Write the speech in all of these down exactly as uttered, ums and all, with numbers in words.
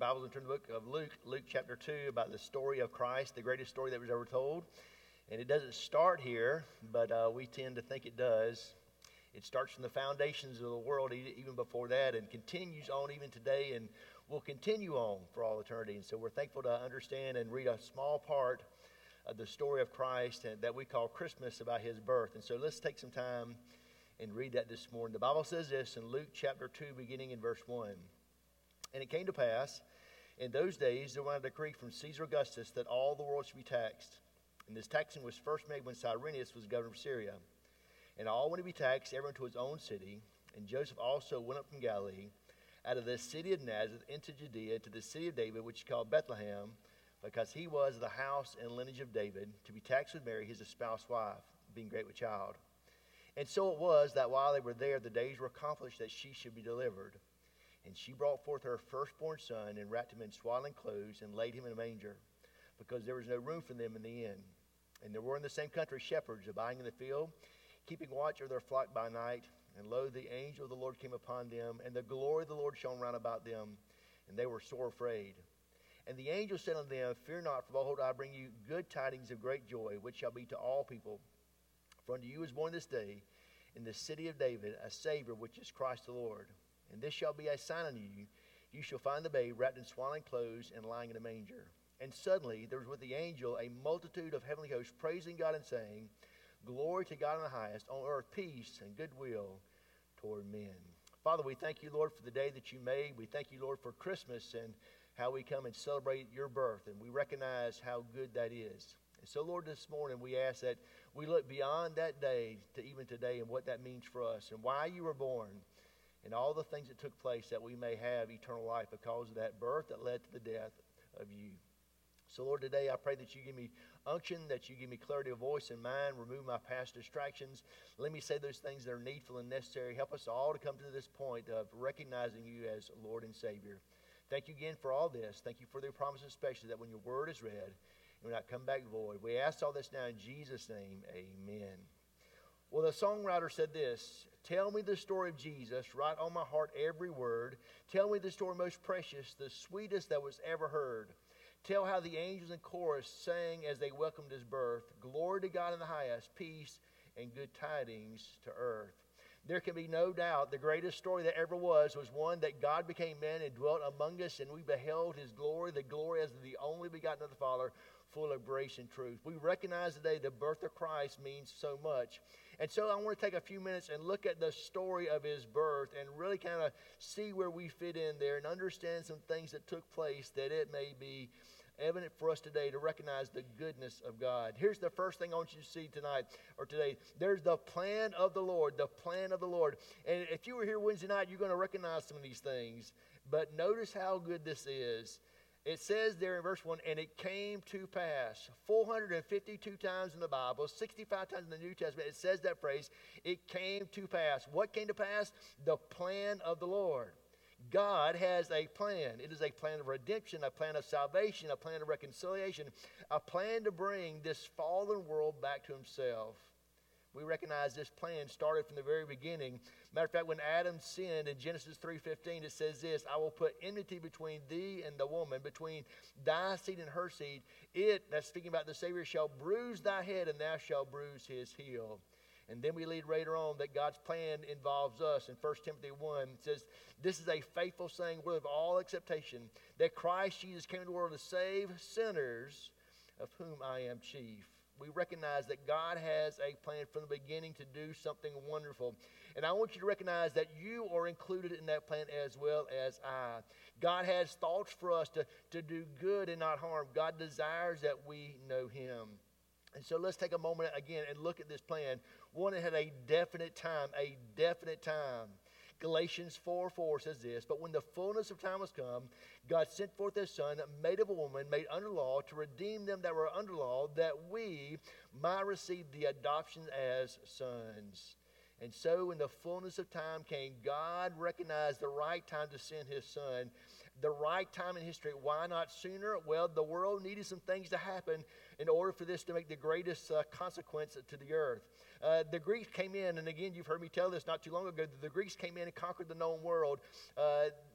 Bibles and turn to the book of Luke, Luke chapter two, about the story of Christ, the greatest story that was ever told. And it doesn't start here, but uh, we tend to think it does. It starts from the foundations of the world even before that and continues on even today and will continue on for all eternity. And so we're thankful to understand and read a small part of the story of Christ and that we call Christmas, about his birth. And so let's take some time and read that this morning. The Bible says this in Luke chapter two, beginning in verse one. And it came to pass, in those days there went a decree from Caesar Augustus that all the world should be taxed. And this taxing was first made when Cyrenius was governor of Syria. And all went to be taxed, everyone to his own city. And Joseph also went up from Galilee, out of the city of Nazareth, into Judea, to the city of David, which is called Bethlehem, because he was of the house and lineage of David, to be taxed with Mary, his espoused wife, being great with child. And so it was that while they were there, the days were accomplished that she should be delivered. And she brought forth her firstborn son, and wrapped him in swaddling clothes, and laid him in a manger, because there was no room for them in the inn. And there were in the same country shepherds abiding in the field, keeping watch over their flock by night. And lo, the angel of the Lord came upon them, and the glory of the Lord shone round about them, and they were sore afraid. And the angel said unto them, Fear not, for behold, I bring you good tidings of great joy, which shall be to all people. For unto you is born this day in the city of David a Savior, which is Christ the Lord. And this shall be a sign unto you. You shall find the babe wrapped in swaddling clothes and lying in a manger. And suddenly there was with the angel a multitude of heavenly hosts, praising God and saying, Glory to God in the highest, on earth peace and goodwill toward men. Father, we thank you, Lord, for the day that you made. We thank you, Lord, for Christmas and how we come and celebrate your birth. And we recognize how good that is. And so, Lord, this morning we ask that we look beyond that day to even today and what that means for us and why you were born, and all the things that took place that we may have eternal life because of that birth that led to the death of you. So, Lord, today I pray that you give me unction, that you give me clarity of voice and mind, remove my past distractions. Let me say those things that are needful and necessary. Help us all to come to this point of recognizing you as Lord and Savior. Thank you again for all this. Thank you for the promise especially that when your word is read, it will not come back void. We ask all this now in Jesus' name, amen. Well, the songwriter said this, Tell me the story of Jesus, write on my heart every word. Tell me the story most precious, the sweetest that was ever heard. Tell how the angels in chorus sang as they welcomed his birth. Glory to God in the highest, peace and good tidings to earth. There can be no doubt the greatest story that ever was was one that God became man and dwelt among us, and we beheld his glory, the glory as the only begotten of the Father, full of grace and truth. We recognize today the birth of Christ means so much. And so I want to take a few minutes and look at the story of his birth and really kind of see where we fit in there and understand some things that took place that it may be evident for us today to recognize the goodness of God. Here's the first thing I want you to see tonight or today. There's the plan of the Lord, the plan of the Lord. And if you were here Wednesday night, you're going to recognize some of these things. But notice how good this is. It says there in verse one, and it came to pass. four hundred fifty-two times in the Bible, sixty-five times in the New Testament, it says that phrase, it came to pass. What came to pass? The plan of the Lord. God has a plan. It is a plan of redemption, a plan of salvation, a plan of reconciliation, a plan to bring this fallen world back to himself. We recognize this plan started from the very beginning. Matter of fact, when Adam sinned in Genesis three fifteen, it says this, I will put enmity between thee and the woman, between thy seed and her seed. It, that's speaking about the Savior, shall bruise thy head, and thou shalt bruise his heel. And then we read later on that God's plan involves us. In First Timothy one, it says, this is a faithful saying, worthy of all acceptation, that Christ Jesus came into the world to save sinners, of whom I am chief. We recognize that God has a plan from the beginning to do something wonderful. And I want you to recognize that you are included in that plan as well as I. God has thoughts for us to, to do good and not harm. God desires that we know him. And so let's take a moment again and look at this plan. One, it had a definite time, a definite time. Galatians four four says this, but when the fullness of time was come, God sent forth his Son, made of a woman, made under law, to redeem them that were under law, that we might receive the adoption as sons. And so when the fullness of time came, God recognized the right time to send his Son, the right time in history. Why not sooner? Well, the world needed some things to happen in order for this to make the greatest uh, consequence to the earth. Uh, the Greeks came in, and again, you've heard me tell this not too long ago, that the Greeks came in and conquered the known world. Uh,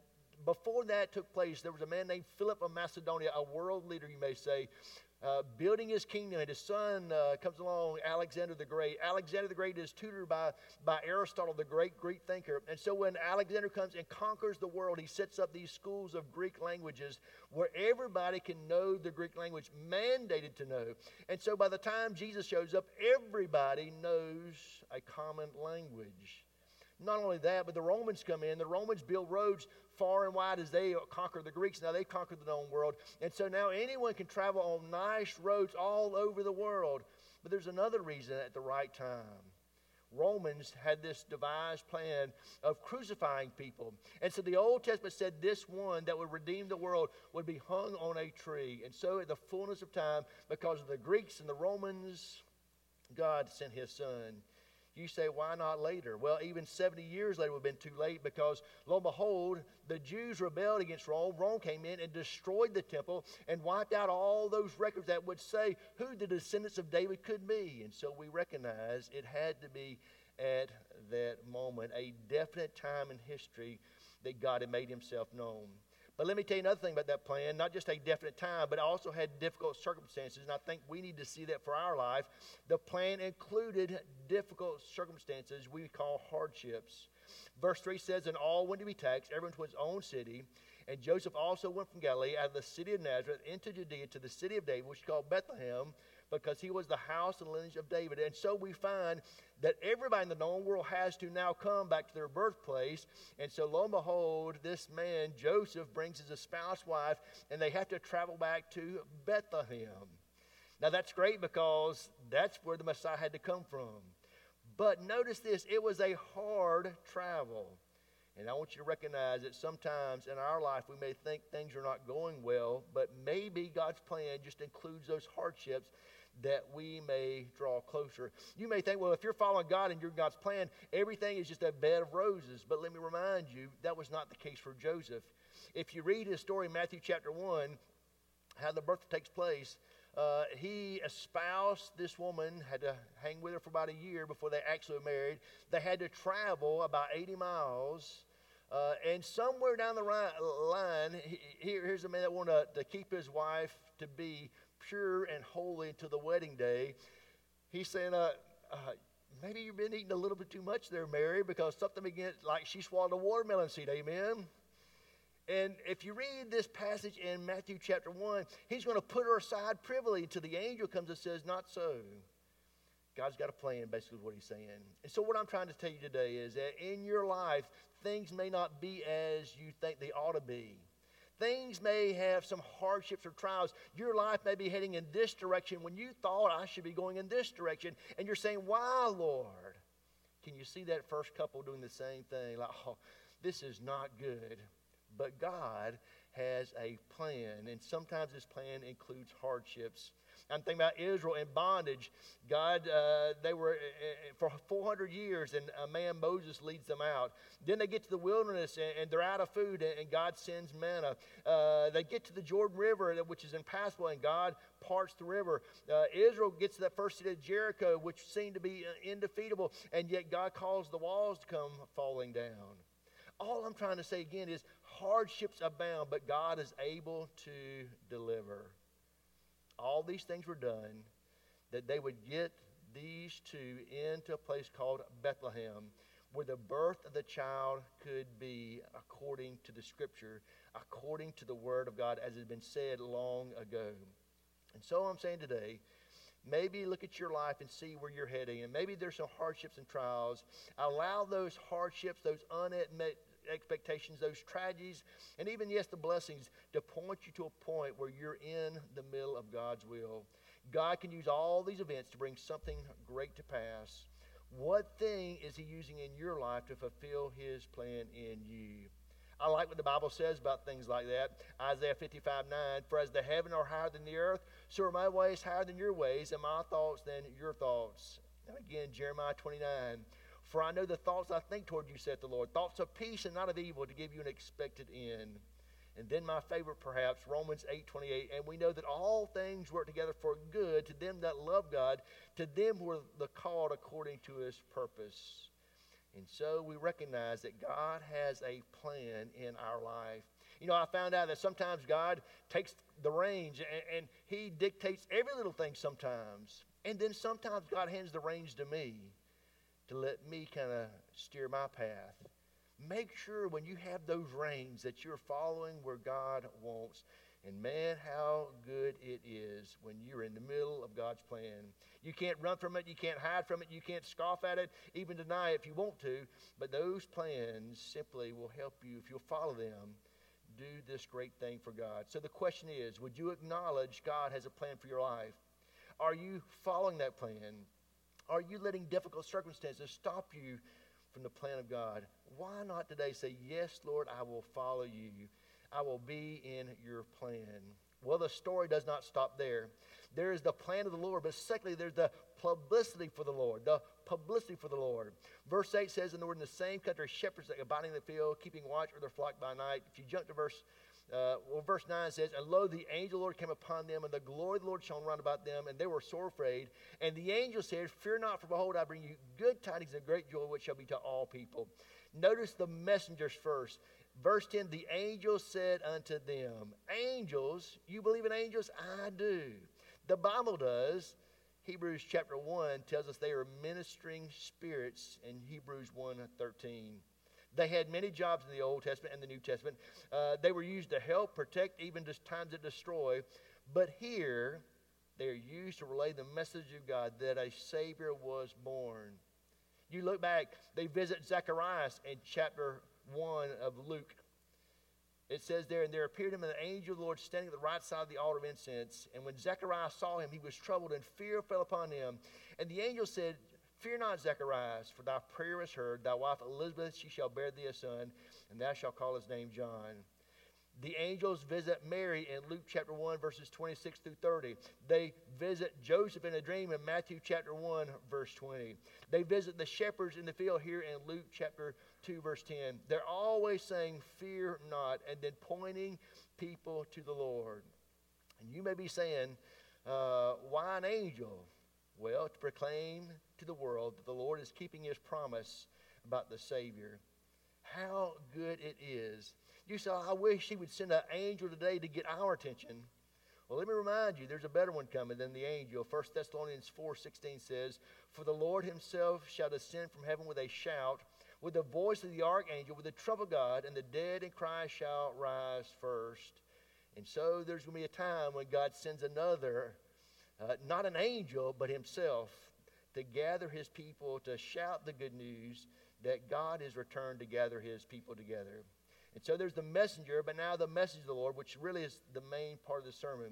before that took place, there was a man named Philip of Macedonia, a world leader, you may say, uh, building his kingdom, and his son uh, comes along, Alexander the Great. Alexander the Great is tutored by, by Aristotle, the great Greek thinker. And so when Alexander comes and conquers the world, he sets up these schools of Greek languages where everybody can know the Greek language, mandated to know. And so by the time Jesus shows up, everybody knows a common language. Not only that, but the Romans come in. The Romans build roads far and wide as they conquer the Greeks. Now they've conquered the known world. And so now anyone can travel on nice roads all over the world. But there's another reason at the right time. Romans had this devised plan of crucifying people. And so the Old Testament said this one that would redeem the world would be hung on a tree. And so at the fullness of time, because of the Greeks and the Romans, God sent his son. You say, why not later? Well, even seventy years later would have been too late, because, lo and behold, the Jews rebelled against Rome. Rome came in and destroyed the temple and wiped out all those records that would say who the descendants of David could be. And so we recognize it had to be at that moment, a definite time in history that God had made himself known. But let me tell you another thing about that plan. Not just a definite time, but it also had difficult circumstances. And I think we need to see that for our life. The plan included difficult circumstances we call hardships. Verse three says, and all went to be taxed, everyone to his own city. And Joseph also went from Galilee out of the city of Nazareth into Judea to the city of David, which is called Bethlehem, because he was the house and lineage of David. And so we find that everybody in the known world has to now come back to their birthplace. And so lo and behold, this man, Joseph, brings his espoused wife, and they have to travel back to Bethlehem. Now that's great, because that's where the Messiah had to come from. But notice this, it was a hard travel. And I want you to recognize that sometimes in our life we may think things are not going well, but maybe God's plan just includes those hardships that we may draw closer. You may think, well, if you're following God and you're God's plan, everything is just a bed of roses. But let me remind you, that was not the case for Joseph. If you read his story in Matthew chapter one, how the birth takes place, uh, he espoused this woman, had to hang with her for about a year before they actually married. They had to travel about eighty miles. Uh, and somewhere down the line, he, here, here's a man that wanted to, to keep his wife to be pure and holy until the wedding day. He's saying, uh, uh, maybe you've been eating a little bit too much there, Mary, because something began, like she swallowed a watermelon seed, amen? And if you read this passage in Matthew chapter one, he's going to put her aside privily until the angel comes and says, not so. God's got a plan, basically is what he's saying. And so what I'm trying to tell you today is that in your life, things may not be as you think they ought to be. Things may have some hardships or trials. Your life may be heading in this direction when you thought I should be going in this direction. And you're saying, why, Lord? Can you see that first couple doing the same thing? Like, oh, this is not good. But God has a plan, and sometimes this plan includes hardships. I'm thinking about Israel in bondage. God, uh, they were uh, for four hundred years, and a man, Moses, leads them out. Then they get to the wilderness, and, and they're out of food, and, and God sends manna. Uh, they get to the Jordan River, which is impassable, and God parts the river. Uh, Israel gets to that first city of Jericho, which seemed to be uh, indefeatable, and yet God calls the walls to come falling down. All I'm trying to say again is hardships abound, but God is able to deliver. All these things were done that they would get these two into a place called Bethlehem, where the birth of the child could be according to the Scripture, according to the Word of God, as has been said long ago. And so I'm saying today, maybe look at your life and see where you're heading, and maybe there's some hardships and trials. Allow those hardships, those unmet expectations, those tragedies, and even, yes, the blessings to point you to a point where you're in the middle of God's will. God can use all these events to bring something great to pass. What thing is he using in your life to fulfill his plan in you? I like what the Bible says about things like that. Isaiah fifty-five nine, for as the heaven are higher than the earth, so are my ways higher than your ways, and my thoughts than your thoughts. And again, Jeremiah twenty-nine, for I know the thoughts I think toward you, saith the Lord, thoughts of peace and not of evil, to give you an expected end. And then my favorite perhaps, Romans eight twenty-eight, and we know that all things work together for good to them that love God, to them who are the called according to his purpose. And so we recognize that God has a plan in our life. You know, I found out that sometimes God takes the reins and, and he dictates every little thing sometimes. And then sometimes God hands the reins to me to let me kind of steer my path. Make sure when you have those reins that you're following where God wants. And man, how good it is when you're in the middle of God's plan. You can't run from it. You can't hide from it. You can't scoff at it, even deny it if you want to. But those plans simply will help you, if you'll follow them, do this great thing for God. So the question is, would you acknowledge God has a plan for your life? Are you following that plan? Are you letting difficult circumstances stop you from the plan of God? Why not today say, yes, Lord, I will follow you. I will be in your plan. Well, the story does not stop there. There is the plan of the Lord, but secondly, there's the publicity for the Lord. The publicity for the Lord. Verse eight says, and they were in the same country, shepherds that abiding in the field, keeping watch over their flock by night. If you jump to verse Uh, well, verse nine says, and lo, the angel of the Lord came upon them, and the glory of the Lord shone round about them, and they were sore afraid. And the angel said, fear not, for behold, I bring you good tidings of great joy, which shall be to all people. Notice the messengers first. Verse ten, the angel said unto them, angels, you believe in angels? I do. The Bible does. Hebrews chapter one tells us they are ministering spirits in Hebrews one thirteen. They had many jobs in the Old Testament and the New Testament. Uh, they were used to help, protect, even just times to destroy. But here, they're used to relay the message of God that a Savior was born. You look back, they visit Zacharias in chapter one of Luke. It says there, and there appeared him an angel of the Lord standing at the right side of the altar of incense. And when Zacharias saw him, he was troubled, and fear fell upon him. And the angel said, fear not, Zacharias, for thy prayer is heard. Thy wife Elizabeth, she shall bear thee a son, and thou shalt call his name John. The angels visit Mary in Luke chapter one, verses twenty-six through thirty. They visit Joseph in a dream in Matthew chapter one, verse twenty. They visit the shepherds in the field here in Luke chapter two, verse ten. They're always saying, fear not, and then pointing people to the Lord. And you may be saying, uh, why an angel? Well, to proclaim to the world that the Lord is keeping his promise about the Savior. How good it is. You say, I wish he would send an angel today to get our attention. Well, let me remind you, there's a better one coming than the angel. First Thessalonians four sixteen says, for the Lord himself shall descend from heaven with a shout, with the voice of the archangel, with the trump of God, and the dead in Christ shall rise first. And so there's going to be a time when God sends another, uh, not an angel, but himself, to gather his people, to shout the good news that God is returned to gather his people together. And so there's the messenger, but now the message of the Lord, which really is the main part of the sermon.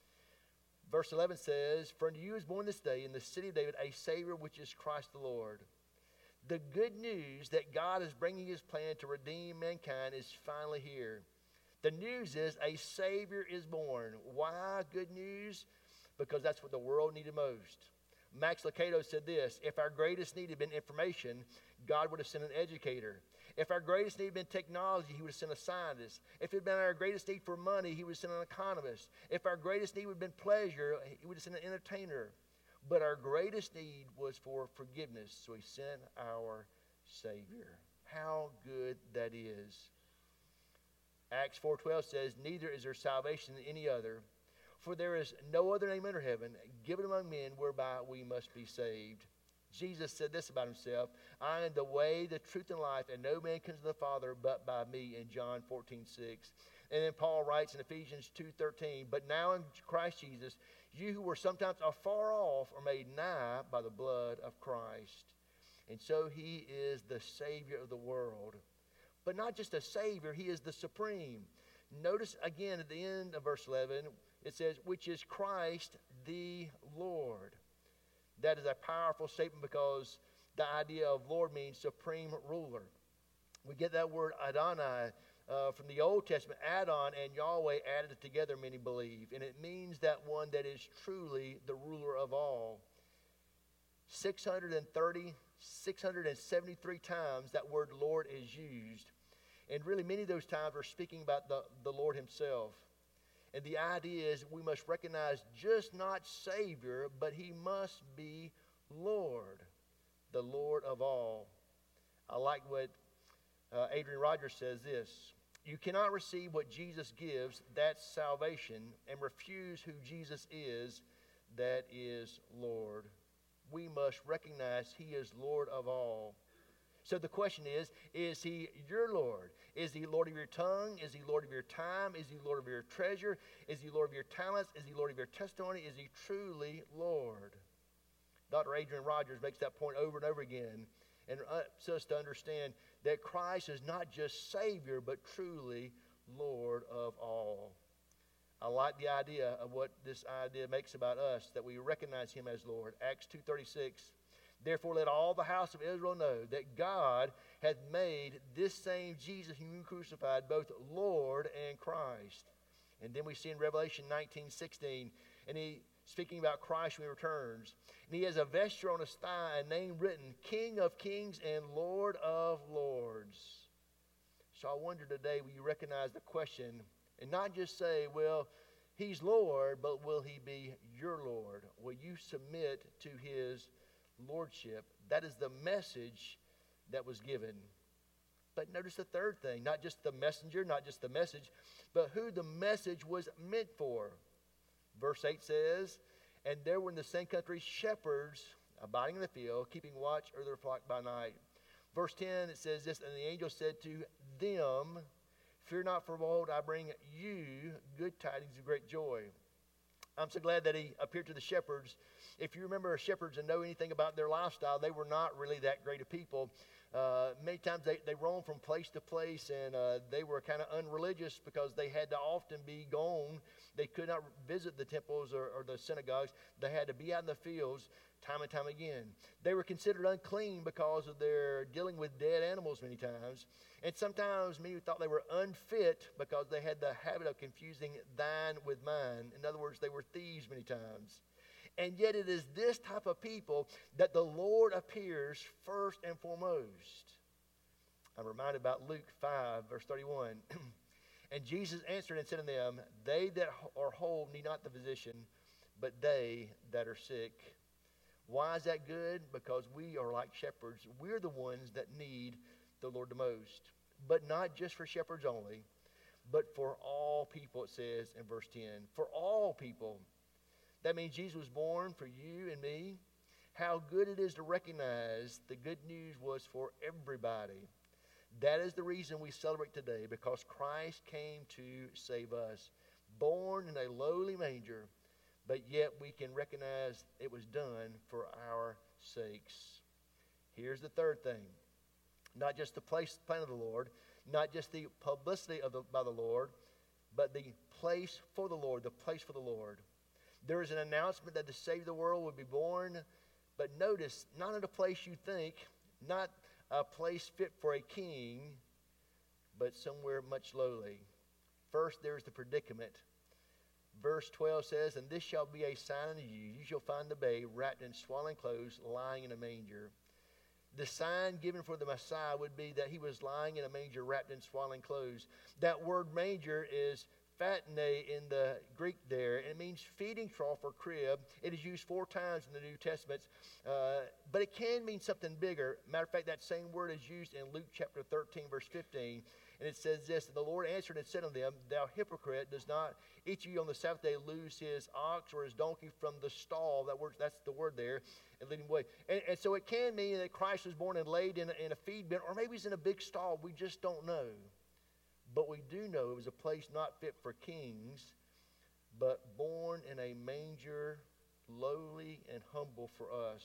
Verse eleven says, for unto you is born this day in the city of David a Savior, which is Christ the Lord. The good news that God is bringing his plan to redeem mankind is finally here. The news is a Savior is born. Why good news? Because that's what the world needed most. Max Lucado said this, if our greatest need had been information, God would have sent an educator. If our greatest need had been technology, he would have sent a scientist. If it had been our greatest need for money, he would have sent an economist. If our greatest need would have been pleasure, he would have sent an entertainer. But our greatest need was for forgiveness, so he sent our Savior. How good that is. Acts four twelve says, neither is there salvation in any other, for there is no other name under heaven given among men whereby we must be saved. Jesus said this about himself, I am the way, the truth, and life, and no man comes to the Father but by me, in John fourteen six. And then Paul writes in Ephesians two thirteen, but now in Christ Jesus, you who were sometimes afar off are made nigh by the blood of Christ. And so he is the Savior of the world. But not just a Savior, he is the supreme. Notice again at the end of verse eleven, it says, which is Christ the Lord. That is a powerful statement because the idea of Lord means supreme ruler. We get that word Adonai uh, from the Old Testament. Adon and Yahweh added it together, many believe. And it means that one that is truly the ruler of all. six hundred thirty, six hundred seventy-three times that word Lord is used. And really many of those times are speaking about the, the Lord himself. And the idea is we must recognize just not Savior, but he must be Lord, the Lord of all. I like what uh, Adrian Rogers says this. You cannot receive what Jesus gives, that's salvation, and refuse who Jesus is, that is Lord. We must recognize He is Lord of all. So the question is, is He your Lord? Is He Lord of your tongue? Is He Lord of your time? Is He Lord of your treasure? Is He Lord of your talents? Is He Lord of your testimony? Is He truly Lord? Doctor Adrian Rogers makes that point over and over again, and wants us to understand that Christ is not just Savior, but truly Lord of all. I like the idea of what this idea makes about us, that we recognize Him as Lord. Acts two thirty-six, therefore let all the house of Israel know that God hath made this same Jesus whom you crucified both Lord and Christ. And then we see in Revelation nineteen sixteen, and he speaking about Christ when He returns. And He has a vesture on His thigh, a name written, King of Kings and Lord of Lords. So I wonder today, will you recognize the question and not just say, well, He's Lord, but will He be your Lord? Will you submit to His Lordship? That is the message that was given. But notice the third thing, not just the messenger, not just the message, but who the message was meant for. Verse eight says, and there were in the same country shepherds abiding in the field, keeping watch over their flock by night. Verse ten, it says this, and the angel said to them, fear not, for behold, I bring you good tidings of great joy. I'm so glad that He appeared to the shepherds. If you remember shepherds and know anything about their lifestyle, they were not really that great of people. Uh, many times they, they roamed from place to place, and uh, they were kind of unreligious because they had to often be gone. They could not visit the temples or, or the synagogues. They had to be out in the fields time and time again. They were considered unclean because of their dealing with dead animals many times. And sometimes many thought they were unfit because they had the habit of confusing thine with mine. In other words, they were thieves many times. And yet it is this type of people that the Lord appears first and foremost. I'm reminded about Luke five, verse thirty-one. And Jesus answered and said unto them, they that are whole need not the physician, but they that are sick. Why is that good? Because we are like shepherds. We're the ones that need the Lord the most. But not just for shepherds only, but for all people, it says in verse ten. For all people. That means Jesus was born for you and me. How good it is to recognize the good news was for everybody. That is the reason we celebrate today, because Christ came to save us. Born in a lowly manger, but yet we can recognize it was done for our sakes. Here's the third thing. Not just the place, plan of the Lord, not just the publicity of the, by the Lord, but the place for the Lord, the place for the Lord. There is an announcement that the Savior of the world would be born, but notice, not in a place you think, not a place fit for a king, but somewhere much lowly. First, there's the predicament. Verse twelve says, and this shall be a sign unto you. You shall find the babe wrapped in swaddling clothes, lying in a manger. The sign given for the Messiah would be that He was lying in a manger wrapped in swaddling clothes. That word manger is fatne in the Greek there, and it means feeding trough or crib. It is used four times in the New Testament, uh, but it can mean something bigger. Matter of fact, that same word is used in Luke chapter thirteen, verse fifteen, and it says this, and the Lord answered and said unto them, thou hypocrite, does not each of you on the Sabbath day lose his ox or his donkey from the stall? That word, that's the word there, and lead him away. And, and so it can mean that Christ was born and laid in a, in a feed bin, or maybe he's in a big stall. We just don't know. But we do know it was a place not fit for kings, but born in a manger, lowly and humble for us.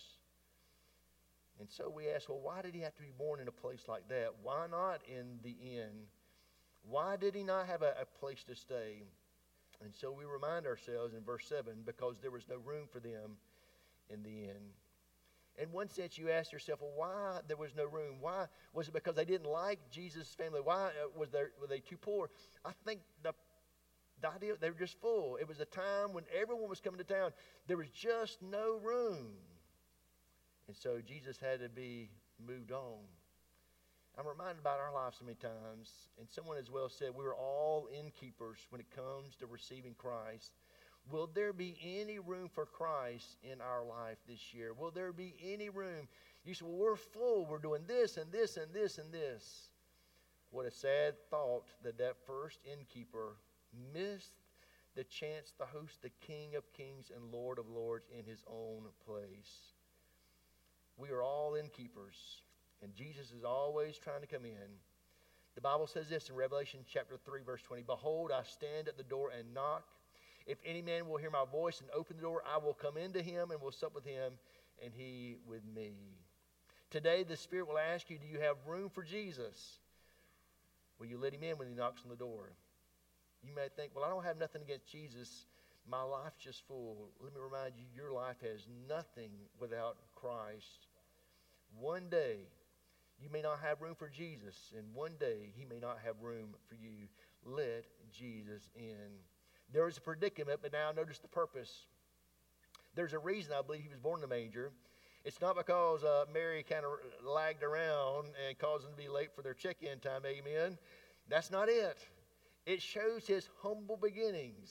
And so we ask, well, why did He have to be born in a place like that? Why not in the inn? Why did He not have a, a place to stay? And so we remind ourselves in verse seven, because there was no room for them in the inn. In one sense, you ask yourself, well, why there was no room? Why? Was it because they didn't like Jesus' family? Why was there, were they too poor? I think the, the idea, they were just full. It was a time when everyone was coming to town. There was just no room. And so Jesus had to be moved on. I'm reminded about our lives so many times, and someone as well said, we are all innkeepers when it comes to receiving Christ. Will there be any room for Christ in our life this year? Will there be any room? You say, well, we're full. We're doing this and this and this and this. What a sad thought that that first innkeeper missed the chance to host the King of Kings and Lord of Lords in his own place. We are all innkeepers, and Jesus is always trying to come in. The Bible says this in Revelation chapter three, verse twenty, "Behold, I stand at the door and knock. If any man will hear my voice and open the door, I will come into him and will sup with him, and he with me." Today, the Spirit will ask you, do you have room for Jesus? Will you let him in when he knocks on the door? You may think, well, I don't have nothing against Jesus. My life's just full. Let me remind you, your life has nothing without Christ. One day, you may not have room for Jesus, and one day, he may not have room for you. Let Jesus in. There is a predicament, but now notice the purpose. There's a reason I believe he was born in the manger. It's not because uh, Mary kind of lagged around and caused them to be late for their check-in time, amen. That's not it. It shows his humble beginnings,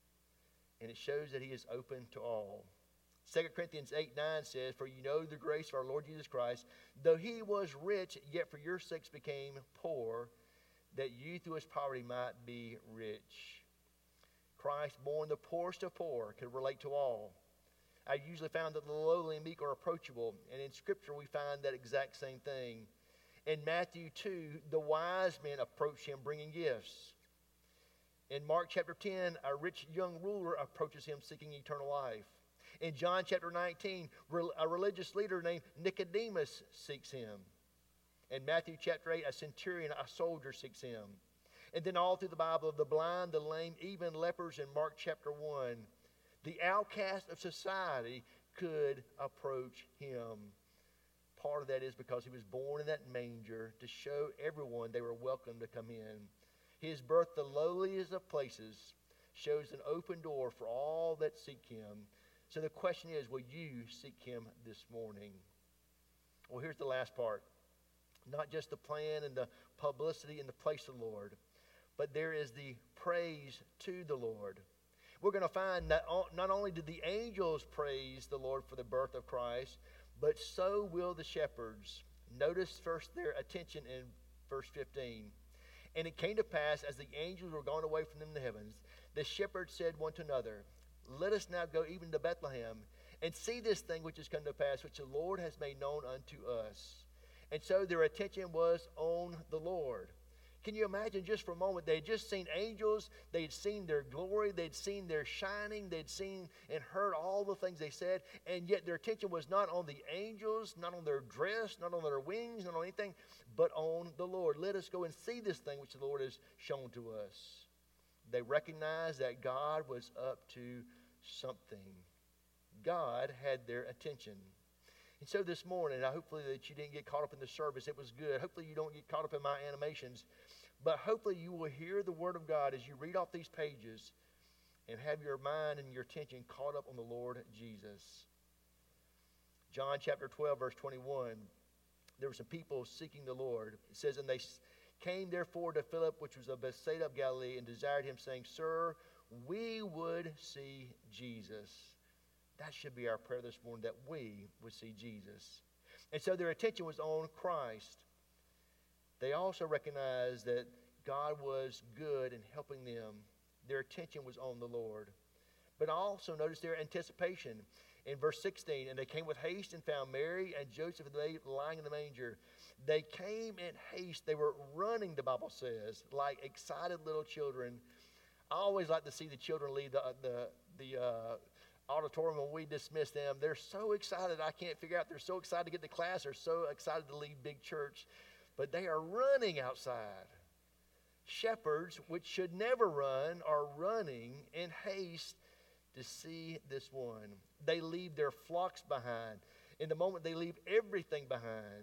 and it shows that he is open to all. Second Corinthians eight nine says, "For you know the grace of our Lord Jesus Christ, though he was rich, yet for your sakes became poor, that you through his poverty might be rich." Christ, born the poorest of poor, could relate to all. I usually found that the lowly and meek are approachable, and in Scripture we find that exact same thing. In Matthew two, the wise men approach him bringing gifts. In Mark chapter ten, a rich young ruler approaches him seeking eternal life. In John chapter nineteen, a religious leader named Nicodemus seeks him. In Matthew chapter eight, a centurion, a soldier, seeks him. And then all through the Bible, the blind, the lame, even lepers in Mark chapter one, the outcast of society could approach him. Part of that is because he was born in that manger to show everyone they were welcome to come in. His birth, the lowliest of places, shows an open door for all that seek him. So the question is, will you seek him this morning? Well, here's the last part. Not just the plan and the publicity and the place of the Lord, but there is the praise to the Lord. We're going to find that not only did the angels praise the Lord for the birth of Christ, but so will the shepherds. Notice first their attention in verse fifteen. "And it came to pass, as the angels were gone away from them in the heavens, the shepherds said one to another, Let us now go even to Bethlehem, and see this thing which has come to pass, which the Lord has made known unto us." And so their attention was on the Lord. Can you imagine just for a moment, they had just seen angels, they had seen their glory, they'd seen their shining, they'd seen and heard all the things they said, and yet their attention was not on the angels, not on their dress, not on their wings, not on anything, but on the Lord. Let us go and see this thing which the Lord has shown to us. They recognized that God was up to something. God had their attention. And so this morning, I hopefully that you didn't get caught up in the service. It was good. Hopefully you don't get caught up in my animations. But hopefully you will hear the Word of God as you read off these pages and have your mind and your attention caught up on the Lord Jesus. John chapter twelve, verse twenty-one. There were some people seeking the Lord. It says, "And they came therefore to Philip, which was of Bethsaida of Galilee, and desired him, saying, Sir, we would see Jesus." That should be our prayer this morning, that we would see Jesus. And so their attention was on Christ. They also recognized that God was good in helping them. Their attention was on the Lord. But also notice their anticipation. In verse sixteen, "And they came with haste and found Mary and Joseph and the babe lying in the manger." They came in haste. They were running, the Bible says, like excited little children. I always like to see the children leave the, the, the uh, auditorium when we dismiss them. They're so excited. I can't figure out. They're so excited to get to class. They're so excited to leave big church. But they are running outside. Shepherds, which should never run, are running in haste to see this one. They leave their flocks behind. In the moment, they leave everything behind,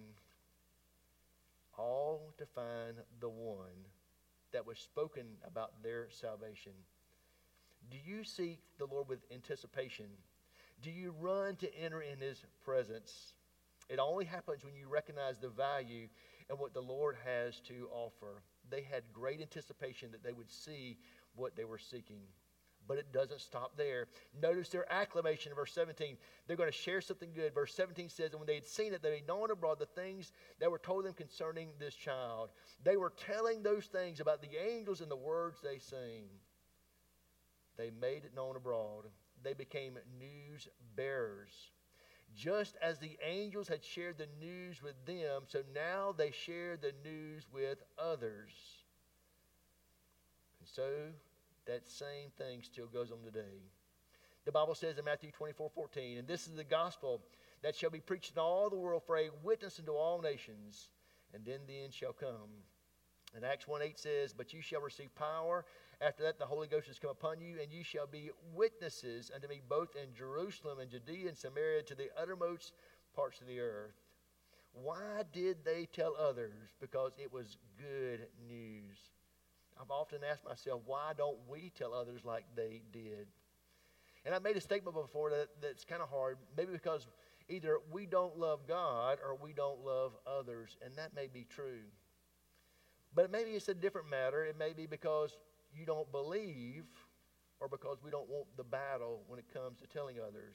all to find the one that was spoken about their salvation. Do you seek the Lord with anticipation? Do you run to enter in his presence? It only happens when you recognize the value and what the Lord has to offer. They had great anticipation that they would see what they were seeking. But it doesn't stop there. Notice their acclamation in verse seventeen. They're going to share something good. Verse seventeen says, and when they had seen it, they made known abroad the things that were told them concerning this child. They were telling those things about the angels and the words they sing. They made it known abroad. They became news bearers. Just as the angels had shared the news with them, so now they share the news with others. And so that same thing still goes on today. The Bible says in Matthew twenty-four fourteen, and this is the gospel that shall be preached in all the world for a witness unto all nations, and then the end shall come. And Acts one eight says, but you shall receive power. After that the Holy Ghost has come upon you, and you shall be witnesses unto me both in Jerusalem and Judea and Samaria to the uttermost parts of the earth. Why did they tell others? Because it was good news. I've often asked myself, why don't we tell others like they did? And I made a statement before that, that's kind of hard, maybe because either we don't love God or we don't love others, and that may be true. But maybe it's a different matter. It may be because you don't believe or because we don't want the battle when it comes to telling others.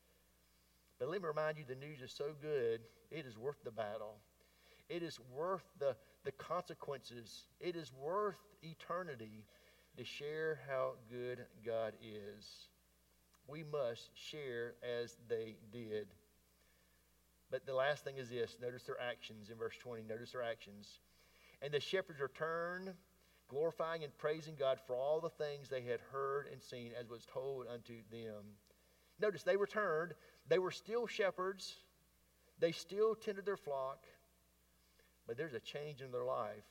But let me remind you, the news is so good, it is worth the battle. It is worth the, the consequences. It is worth eternity to share how good God is. We must share as they did. But the last thing is this. Notice their actions in verse twenty. Notice their actions. And the shepherds returned, glorifying and praising God for all the things they had heard and seen as was told unto them. Notice they returned. They were still shepherds. They still tended their flock. But there's a change in their life.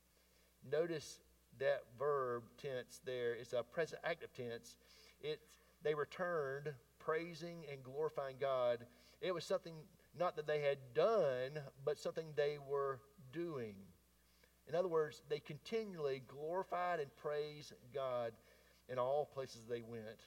Notice that verb tense there. It's a present active tense. It's, they returned praising and glorifying God. It was something not that they had done, but something they were doing. In other words, they continually glorified and praised God in all places they went.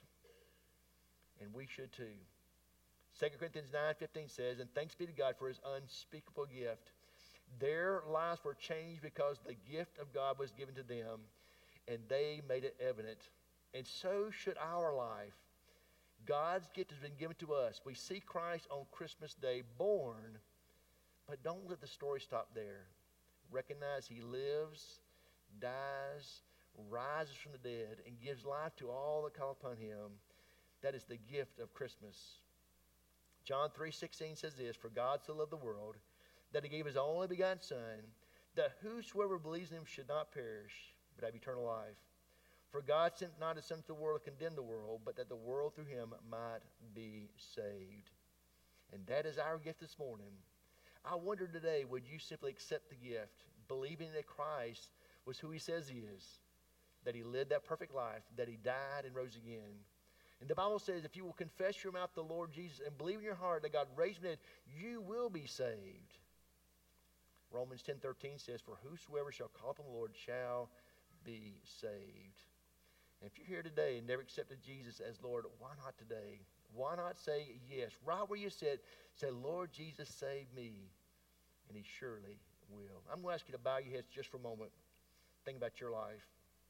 And we should too. Second Corinthians nine fifteen says, and thanks be to God for his unspeakable gift. Their lives were changed because the gift of God was given to them, and they made it evident. And so should our life. God's gift has been given to us. We see Christ on Christmas Day born, but don't let the story stop there. Recognize he lives, dies, rises from the dead, and gives life to all that call upon him. That is the gift of Christmas. John three sixteen says this, for God so loved the world, that he gave his only begotten Son, that whosoever believes in him should not perish, but have eternal life. For God sent not his Son to the world to condemn the world, but that the world through him might be saved. And that is our gift this morning. I wonder today, would you simply accept the gift, believing that Christ was who he says he is, that he lived that perfect life, that he died and rose again. And the Bible says if you will confess your mouth the Lord Jesus and believe in your heart that God raised him from the dead, you will be saved. Romans ten thirteen says, for whosoever shall call upon the Lord shall be saved. And if you're here today and never accepted Jesus as Lord, why not today? Why not say yes? Right where you sit, say, Lord Jesus, save me. And he surely will. I'm going to ask you to bow your heads just for a moment. Think about your life.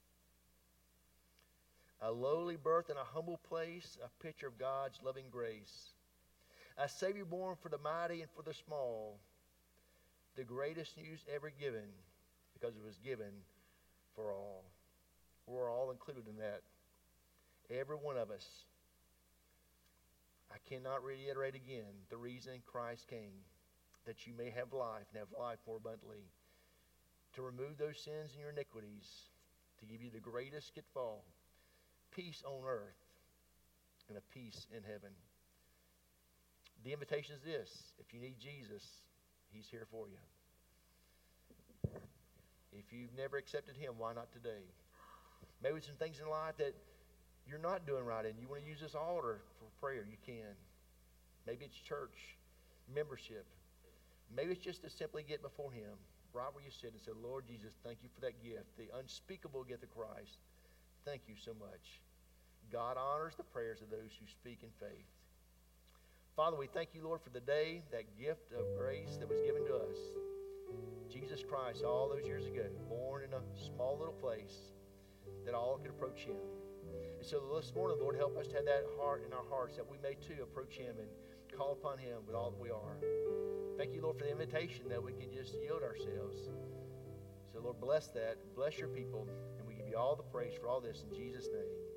A lowly birth in a humble place, a picture of God's loving grace. A Savior born for the mighty and for the small. The greatest news ever given because it was given for all. We're all included in that. Every one of us. I cannot reiterate again the reason Christ came, that you may have life and have life more abundantly, to remove those sins and your iniquities, to give you the greatest gift of all, peace on earth and a peace in heaven. The invitation is this: if you need Jesus, he's here for you. If you've never accepted him, why not today? Maybe some things in life that you're not doing right and you want to use this altar for prayer, you can. Maybe it's church membership. Maybe it's just to simply get before him, right where you sit, and say, Lord Jesus, thank you for that gift, the unspeakable gift of Christ. Thank you so much. God honors the prayers of those who speak in faith. Father, we thank you, Lord, for the day, that gift of grace that was given to us. Jesus Christ, all those years ago, born in a small little place that all could approach him. And so this morning, Lord, help us to have that heart in our hearts that we may too approach Him and call upon Him with all that we are. Thank you, Lord, for the invitation that we can just yield ourselves. So, Lord, bless that. Bless your people. And we give you all the praise for all this in Jesus' name.